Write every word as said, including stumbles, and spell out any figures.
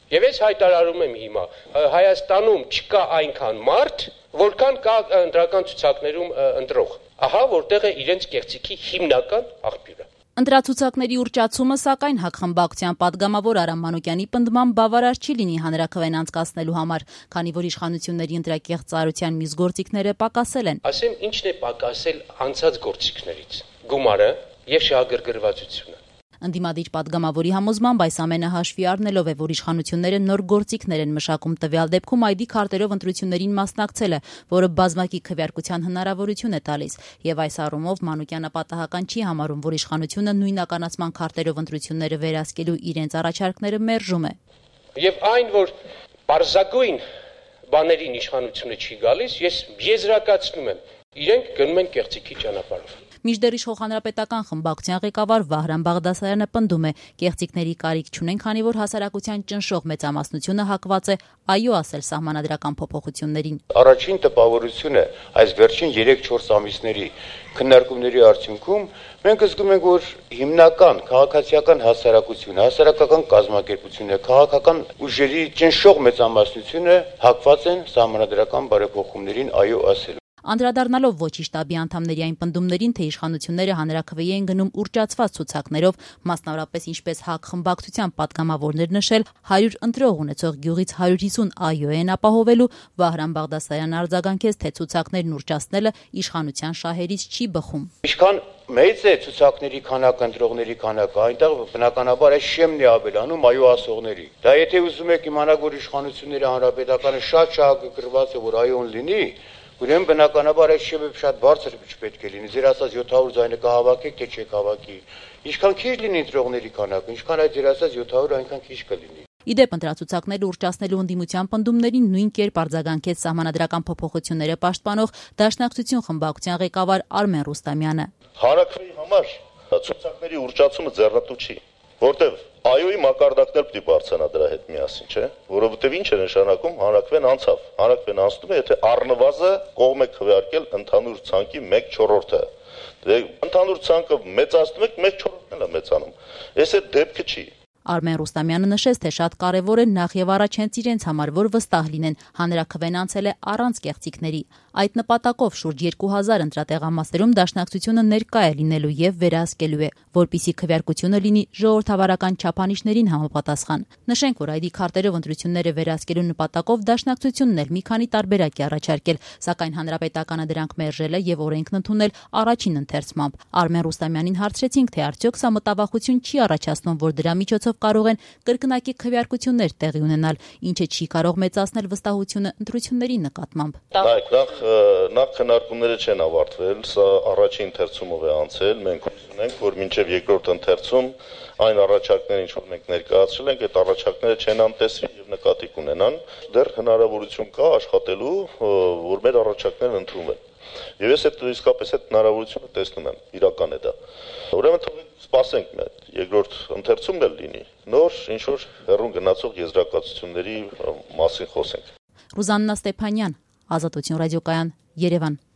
Եվ ես հայտարարում եմ հիմա, Հայաստանում չկա այնքան մարդ, որքան կա ընտրական ցուցակներում ընտրող։ Ահա որտեղ է իրենց կեղծիքի հիմնական աղբյուրը։ Ընտրացուցակների ուռճացումը, սակայն հակխմբակցության падգամավոր Արամ Մանուկյանի պնդմամբ բավարար չի լինի հանրաքվեն անցկացնելու համար, քանի որ իշխանությունների ընտրակեղծ ծառայության մյուս գործիքները պակասել են։ Ասեմ, ինչն է պակասել անցած գործիքներից՝ գումարը եւ շահագրգռվածությունը։ Ընդդիմադիր падգամավորի համոզմամբ այս ամենը հաշվի առնելով է, որ իշխանությունները նոր գործիքներ են մշակում տվյալ դեպքում այ դի քարտերով ընտրություններին մասնակցելը, որը բազմակի քվեարկության հնարավորություն է տալիս, եւ այս առումով Մանուկյանը պատահական չի համարում, որ իշխանությունը նույնականացման քարտերով ընտրությունները վերահսկելու իրենց առաջարկները մերժում է։ Եվ այն, որ պարզագույն բաներին իշխանությունը չի գալիս, ես եզրակացնում եմ, իրենք գնում են կեղծիքի ճանապարհով։ Մինչդեռ իշխող հանրապետական խմբակցության ղեկավար Վահրամ Բաղդասարյանը պնդում է, կեղծիքների կարիք չունեն, քանի որ հասարակության ճնշող մեծամասնությունը հակված է այո ասել սահմանադրական փոփոխություններին։ Առաջին տպավորությունը այս վերջին երեք-չորս ամիսների քննարկումների արդյունքում մենք զգում ենք, որ հիմնական քաղաքացիական հասարակությունը, հասարակական կազմակերպությունը, քաղաքական ուժերի ճնշող մեծամասնությունը հակված են սահմանադրական բարեփոխումներին այո ասել։ Անդրադառնալով ոչի շտաբի անդամների այն պնդումներին, թե իշխանությունները հանրաքվեի են գնում ուռճացված ցուցակներով, մասնավորապես ինչպես ՀԱԿ խմբակցության падգամավորներ նշել, հարյուր ընտրող ունեցող գյուղից հարյուր հիսուն այո են ապահովելու, Վահրամ Բաղդասարյանը արձագանքեց, թե ցուցակներն ուռճացնելը իշխանության շահերից չի բխում։ Ինչքան մեծ է ցուցակների քանակը, ընտրողների քանակը, այնտեղ բնականաբար այս շեմն է ավելանում այո ասողների։ Դա եթե ուզում եք իմանալ, որ իշխանությունների հանրապետականը շատ շահագրգռված է, որ այոն լինի, ուրեմն բնականաբար այս շեմը շատ բարձր չպետք է լինի։ Ձեր ասած յոթ հարյուր ձայնը կհավաքեք, թե չեք հավաքի։ Ինչքան քիչ լինի ընտրողների քանակը, ինչքան այդ ձեր ասած յոթ հարյուր այնքան քիչ կլինի։ Իդեպ ընտրացուցակները ուռճացնելու ընդդիմության պնդումներին նույն կերպ արձագանքեց սահմանադրական փոփոխությունները պաշտպանող Դաշնակցություն խմբակցության ղեկավար Արմեն Ռուստամյանը։ Հանրաքվեի համար ցուցակների ուռճացումը ձեռնտու չի, որտեվ այոյի մակարդակներ պետք է բարձրանա դրա հետ միասին, չէ՞, որովհետև ինչ է նշանակում հանրաքվեն անցավ։ Հանրաքվեն անցնում է, եթե առնվազը կողմ եք քվեարկել ընդհանուր ցանկի մեկ չորրորդը։ Դե ընդհանուր ցանկը մեծացնում եք, մեկ չորրորդն էլ է մեծանում։ Այս է դեպքը չի։ Արմեն Ռուստամյանը նշեց, թե շատ կարևոր է նախ եւ առաջ հենց իրենց համար, որ վստահ լինեն, հանրաքվեն անցել է առանց կեղծիքների։ Այդ նպատակով շուրջ երկու հազար ընտրատեղամասերում Դաշնակցությունը ներկա է լինելու եւ վերահսկելու է, որպիսի քվեարկությունը լինի ժողովրդավարական չափանիշներին համապատասխան։ Նշենք, որ այ դի քարտերով ընտրությունները վերահսկելու նպատակով Դաշնակցությունն էլ մի քանի տարբերակ է առաջարկել, սակայն հանրապետականը դրանք մերժել է եւ օրենքն ընդունել առաջին ընթերցմամբ։ Արմեն Ռուստամյանին հարցրեցինք, թե արդյոք սա մտավախություն չի առաջացնում, որ դրա միջոցով կարող են կրկնակի քվեարկություններ տեղի ունենալ, ինչը չի կարող մեծացնել վստահությունը ընտրությունների նկատմամբ։ Նայեք, նախ նախ քննարկումները չեն ավարտվել, սա առաջին ընթերցումով է անցել, մենք ունենք, որ մինչև երկրորդ ընթերցում այն առաջարկները, ինչ որ մենք ներկայացրել ենք, այդ առաջարկները չեն անտեսվի եւ նկատի կունենան, դեռ հնարավորություն կա աշխատելու, որ մեր առաջարկներն ընդունվեն։ Եվ ես այդ իսկապես այդ հնարավորությունը տեսնում եմ, իրական է դա։ Ուրեմն թողեք սպասենք մի հատ, երկրորդ ընթերցումն էլ լինի, նոր ինչ որ հեռուն գնացող եզրակացությունների մասին խոսենք։ Ռուզաննա Ստեփանյան, Ազատություն ռադիոկայան, Երևան։